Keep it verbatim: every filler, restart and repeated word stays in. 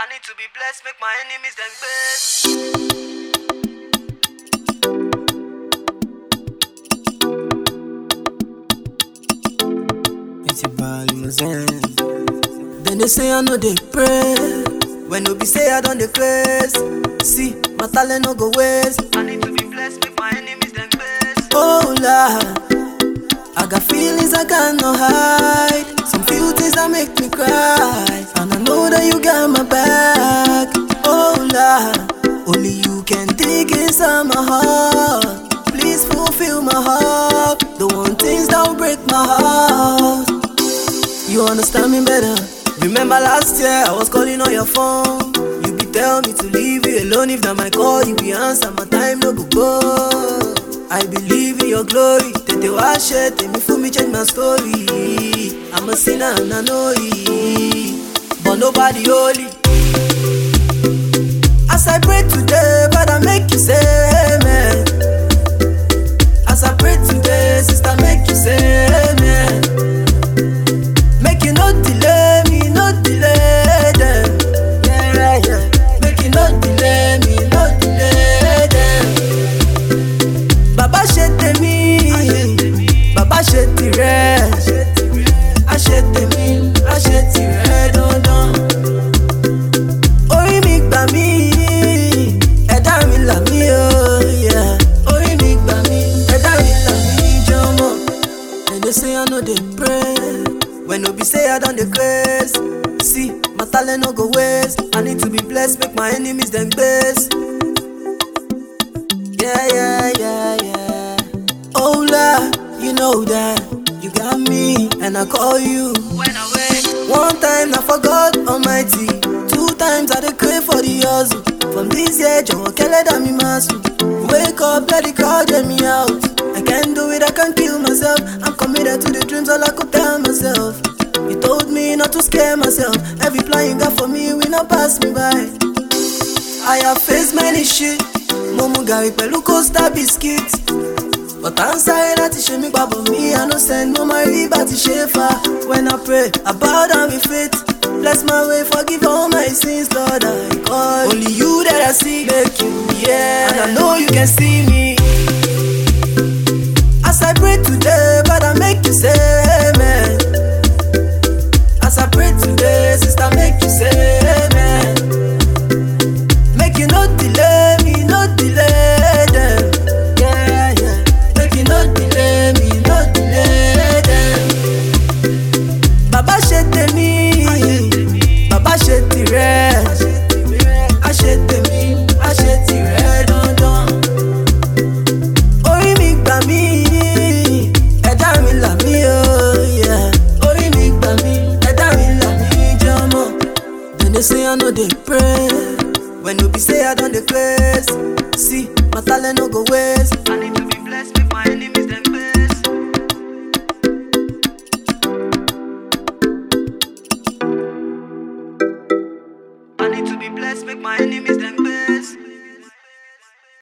I need to be blessed, make my enemies them best. Then they say I know they pray. When no be say I don't decrease. See, my talent no go waste. I need to be blessed, make my enemies them best. Oh Lord, I got feelings I cannot hide. Some few things that make me cry, and I know that you got my back. Oh Lord, only you can dig inside my heart. Please fulfill my heart. The one things that will break my heart. You understand me better. Remember last year I was calling on your phone. You be tell me to leave you alone. If not my call, you be answer. My time no go go. I believe in your glory. Tete wash it, tell me for me change my story. I'm a sinner and I know it, but nobody holy. As I pray today, but I make you say amen. As I pray today, sister, make you say amen. Make you not delay me, not delay them. Yeah, yeah. Make you not delay me, not delay them. Baba shete mi, Baba shete re. Ashete mi, ashete re, don don. Ori mi gba mi, ẹ̀dá mi là mí oh yeah. Ori mi gba mi, ẹ̀dá mi là mí jọmọ. And they say I know they pray. When no be say I done the grace. See, my talent no go waste. I need to be blessed, make my enemies them best. Yeah, yeah, yeah, yeah. Oh Lord, you know that you got me, and I call you When I wake, one time I forgot Almighty. Two times I dey crave for the hustle. From this year, Joe Kele da mi masu. Wake up, let the crowd get me out. I can't do it, I can't kill myself. I'm committed to the dreams, all I could tell myself. You told me not to scare myself. Every plan you got for me will not pass me by. I have faced many shit. Momu gari pẹ̀lú coaster biscuit. But I'm sorry that you show me babo me. I no send no my riba to shefa. When I pray, I bow down with faith. Bless my way, forgive all my sins, Lord. I call only you that I see. Make you, yeah. And I know you can see me. As I pray today, but I make you say amen. As I pray today, sister, make you say amen. Make you not delay me, not delay them. Yeah, yeah. Make you not delay me, not delay them. Baba shete mi, Baba shete re. Ashete mi, ashete re, don don. Ori mi gba mi, ẹ̀dá mi là mí oh yeah. Ori mi gba mi, ẹ̀dá mi là mí jọmọ. Then they say I know they pray. When no be say I done the grace. See, my talent no go waste. I need to be blessed, make my enemies them best. I need to be blessed, make my enemies